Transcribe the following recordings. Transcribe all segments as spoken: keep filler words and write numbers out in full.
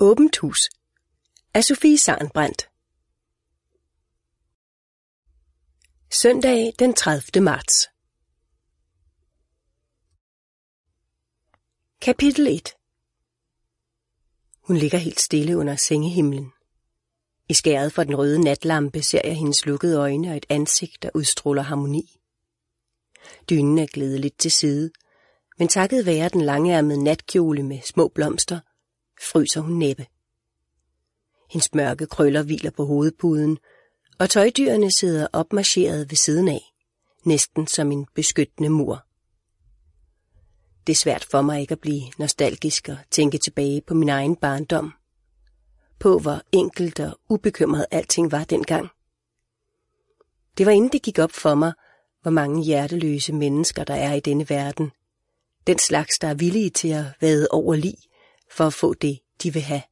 Åbent hus af Sofie Sarenbrant. Søndag den tredivte marts. Kapitel et. Hun ligger helt stille under sengehimlen. I skæret fra den røde natlampe ser jeg hendes lukkede øjne og et ansigt, der udstråler harmoni. Dynen er glædet lidt til side, men takket være den langærmede natkjole med små blomster, fryser hun næppe. Hendes mørke krøller hviler på hovedpuden, og tøjdyrene sidder opmarcheret ved siden af, næsten som en beskyttende mur. Det er svært for mig ikke at blive nostalgisk og tænke tilbage på min egen barndom, på hvor enkelt og ubekymret alting var dengang. Det var inden det gik op for mig, hvor mange hjerteløse mennesker der er i denne verden, den slags, der er villige til at vade over lig for at få det, de vil have.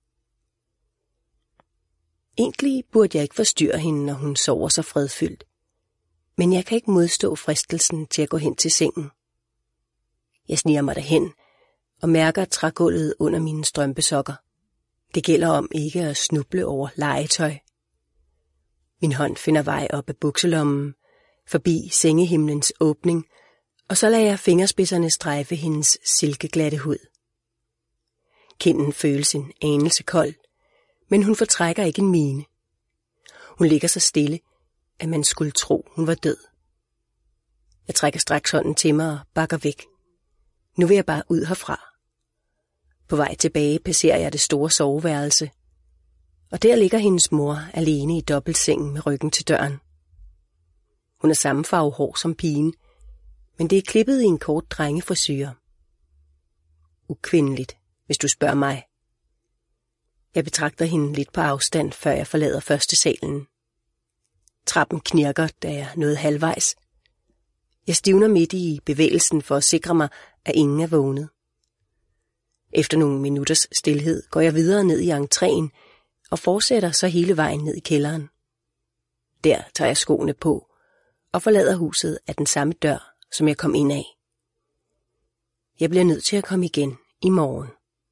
Egentlig burde jeg ikke forstyrre hende, når hun sover så fredfyldt, men jeg kan ikke modstå fristelsen til at gå hen til sengen. Jeg sniger mig derhen og mærker trægulvet under mine strømpesokker. Det gælder om ikke at snuble over legetøj. Min hånd finder vej op ad bukselommen, forbi sengehimlens åbning, og så lader jeg fingerspidserne strejfe hendes silkeglatte hud. Kinden føles en anelse kold, men hun fortrækker ikke en mine. Hun ligger så stille, at man skulle tro, hun var død. Jeg trækker straks hånden til mig og bakker væk. Nu vil jeg bare ud herfra. På vej tilbage passerer jeg det store soveværelse, og der ligger hendes mor alene i dobbeltsengen med ryggen til døren. Hun har samme farve hår som pigen, men det er klippet i en kort drengefrisyre. Ukvindeligt, hvis du spørger mig. Jeg betragter hende lidt på afstand, før jeg forlader første salen. Trappen knirker, da jeg nåede halvvejs. Jeg stivner midt i bevægelsen for at sikre mig, at ingen er vågnet. Efter nogle minutters stilhed går jeg videre ned i entréen og fortsætter så hele vejen ned i kælderen. Der tager jeg skoene på og forlader huset af den samme dør, som jeg kom ind af. Jeg bliver nødt til at komme igen i morgen.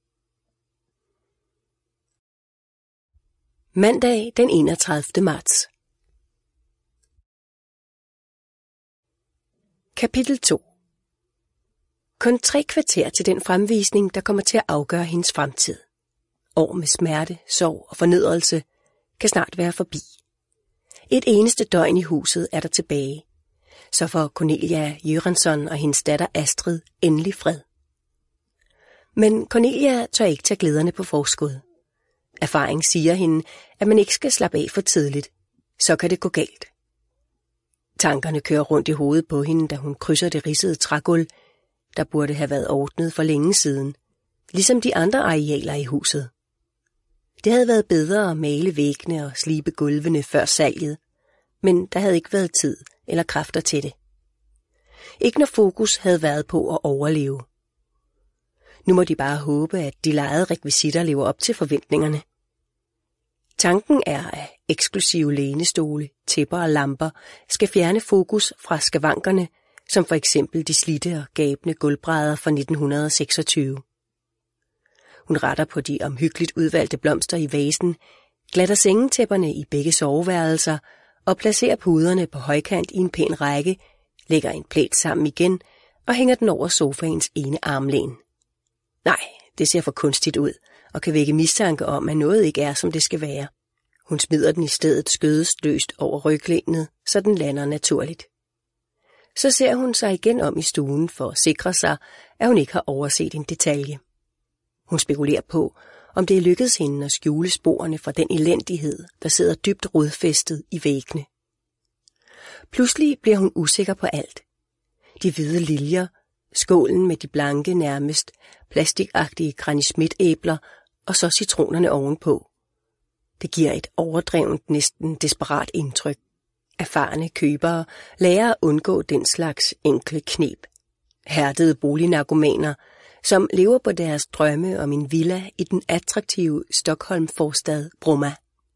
Mandag den enogtredivte marts. Kapitel to. Kun tre kvarter til den fremvisning, der kommer til at afgøre hendes fremtid. År med smerte, sorg og fornedrelse kan snart være forbi. Et eneste døgn i huset er der tilbage. Så får Cornelia Jørgensen og hendes datter Astrid endelig fred. Men Cornelia tør ikke tage glæderne på forskud. Erfaring siger hende, at man ikke skal slappe af for tidligt. Så kan det gå galt. Tankerne kører rundt i hovedet på hende, da hun krydser det ridsede trægulv, der burde have været ordnet for længe siden, ligesom de andre arealer i huset. Det havde været bedre at male væggene og slibe gulvene før salget, men der havde ikke været tid eller kræfter til det. Ikke når fokus havde været på at overleve. Nu må de bare håbe, at de lejede rekvisitter lever op til forventningerne. Tanken er, at eksklusive lænestole, tæpper og lamper skal fjerne fokus fra skavankerne, som for eksempel de slidte og gabende gulvbrædder fra nitten seksogtyve. Hun retter på de omhyggeligt udvalgte blomster i vasen, glatter sengetæpperne i begge soveværelser og placerer puderne på højkant i en pæn række, lægger en plæt sammen igen og hænger den over sofaens ene armlæn. Nej, det ser for kunstigt ud og kan vække mistanke om, at noget ikke er, som det skal være. Hun smider den i stedet skødesløst over ryglænet, så den lander naturligt. Så ser hun sig igen om i stuen for at sikre sig, at hun ikke har overset en detalje. Hun spekulerer på, om det er lykkedes hende at skjule sporene fra den elendighed, der sidder dybt rodfæstet i væggene. Pludselig bliver hun usikker på alt. De hvide liljer, skålen med de blanke, nærmest plastikagtige Granny Smith-æbler og så citronerne ovenpå. Det giver et overdrevent, næsten desperat indtryk. Erfarne købere lærer at undgå den slags enkle knep. Hærdede bolignarkomaner, som lever på deres drømme om en villa i den attraktive Stockholm-forstad Bromma.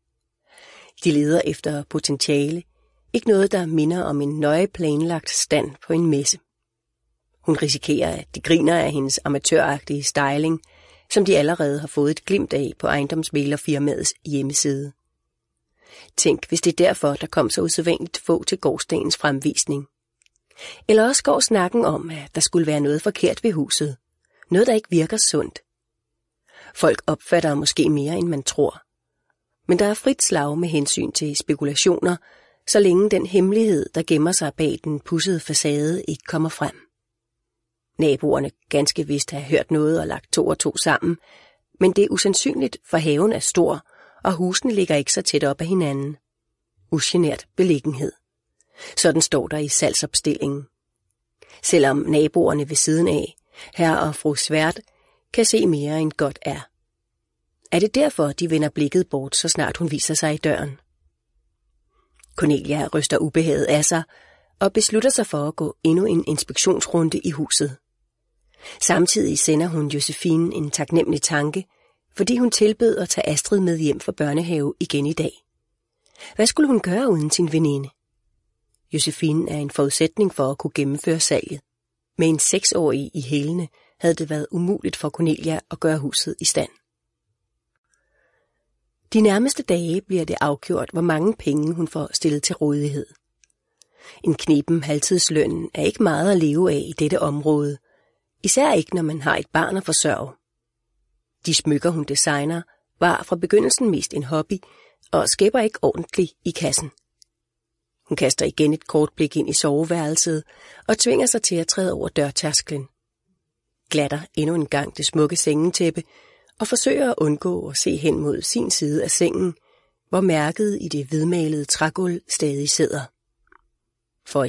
De leder efter potentiale, ikke noget, der minder om en nøje planlagt stand på en messe. Hun risikerer, at de griner af hendes amatøragtige styling, som de allerede har fået et glimt af på ejendomsmæglerfirmaets hjemmeside. Tænk, hvis det er derfor, der kom så usædvanligt få til gårsdagens fremvisning. Eller også går snakken om, at der skulle være noget forkert ved huset. Noget, der ikke virker sundt. Folk opfatter måske mere, end man tror. Men der er frit slag med hensyn til spekulationer, så længe den hemmelighed, der gemmer sig bag den pudsede facade, ikke kommer frem. Naboerne ganske vist har hørt noget og lagt to og to sammen, men det er usandsynligt, for haven er stor, og husene ligger ikke så tæt op ad hinanden. Ugenert beliggenhed. Sådan står der i salgsopstillingen. Selvom naboerne ved siden af, herre og fru Svært, kan se mere end godt er. Er det derfor, de vender blikket bort, så snart hun viser sig i døren? Cornelia ryster ubehaget af sig og beslutter sig for at gå endnu en inspektionsrunde i huset. Samtidig sender hun Josefine en taknemmelig tanke, fordi hun tilbød at tage Astrid med hjem fra børnehave igen i dag. Hvad skulle hun gøre uden sin veninde? Josefine er en forudsætning for at kunne gennemføre salget. Med en seksårig i hælene havde det været umuligt for Cornelia at gøre huset i stand. De nærmeste dage bliver det afgjort, hvor mange penge hun får stillet til rådighed. En knepen halvtidsløn er ikke meget at leve af i dette område, især ikke når man har et barn at forsørge. De smykker hun designer var fra begyndelsen mest en hobby og skæber ikke ordentligt i kassen. Hun kaster igen et kort blik ind i soveværelset og tvinger sig til at træde over dørtærsklen. Glatter endnu en gang det smukke sengetæppe og forsøger at undgå at se hen mod sin side af sengen, hvor mærket i det hvidmalede trægulv stadig sidder.